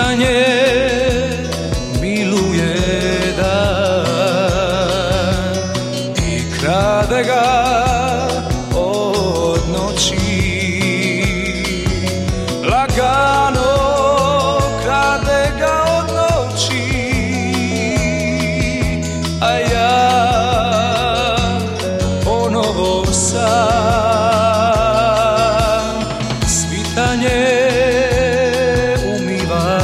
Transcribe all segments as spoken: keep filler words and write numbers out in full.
svitanje miluje dan i krade ga od noći. Lagano krade ga od noći, a ja ponovo sam. Svitanje umiva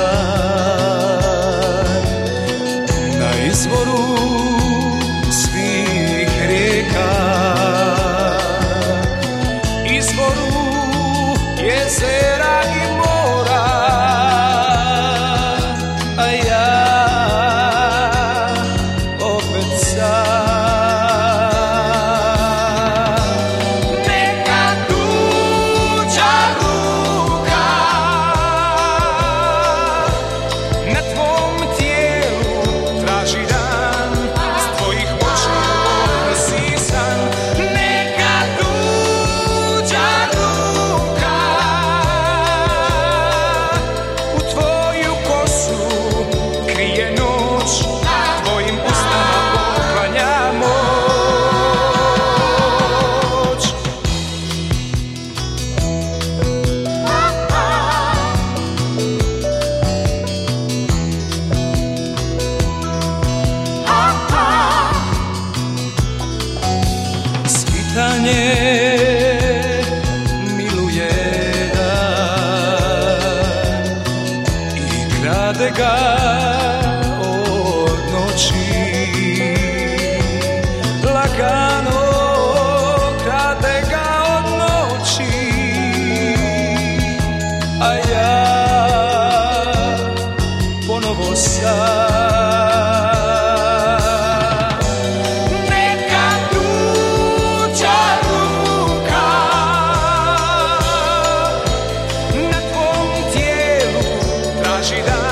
dan na izvoru svih rijeka, izvoru jezera i mora, a ja opet sam. Neka tuđa ruka na tvom tijelu traži dan, s tvojih očiju odlazi san. Neka tuđa ruka u tvoju kosu krije noć, tvojim usnama poklanja moć. Svitanje miluje dan i krade ga od noći. Lagano krade ga od noći, a ja ponovo sam. Neka tuđa ruka na tvom tijelu traži dan,